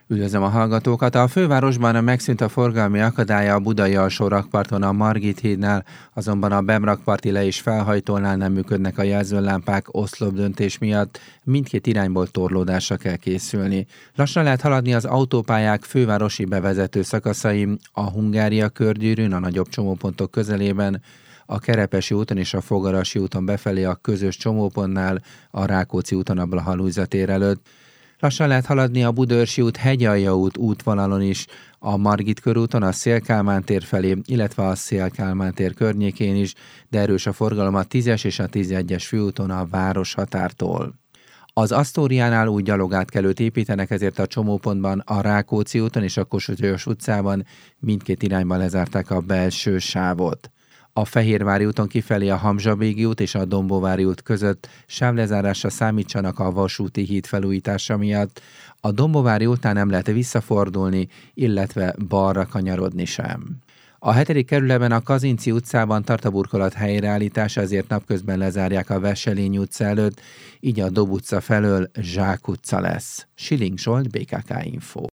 Üdvözlöm a hallgatókat! A fővárosban megszűnt a forgalmi akadálya a budai alsó rakparton a Margit hídnál, azonban a Bem-rakparti le- és felhajtónál nem működnek a jelzőlámpák oszlopdöntés miatt, mindkét irányból torlódásra kell készülni. Lassan lehet haladni az autópályák fővárosi bevezető szakaszain, a Hungária körgyűrűn, a nagyobb csomópontok közelében, a Kerepesi úton és a Fogarasi úton befelé a közös csomópontnál, a Rákóczi úton a Blaha-Lujza tér előtt. Lassan lehet haladni a Budaörsi út Hegyalja út útvonalon is, a Margit körúton a Széll-Kálmán tér felé, illetve a Széll-Kálmán tér környékén is, de erős a forgalom a 10-es és a 11-es főúton a városhatártól. Az Asztóriánál új gyalogátkelőt építenek, ezért a csomópontban a Rákóczi úton és a Kossuth Lajos utcában mindkét irányban lezárták a belső sávot. A Fehérvári úton kifelé a Hamzsabégi út és a Dombóvári út között sávlezárásra számítsanak a vasúti híd felújítása miatt. A Dombóvári útnál nem lehet visszafordulni, illetve balra kanyarodni sem. A 7. kerületben a Kazinczy utcában tart a burkolat helyreállítása, ezért napközben lezárják a Wesselényi utca előtt, így a Dob utca felől Zsák utca lesz. Schilling Zsolt, BKK Info.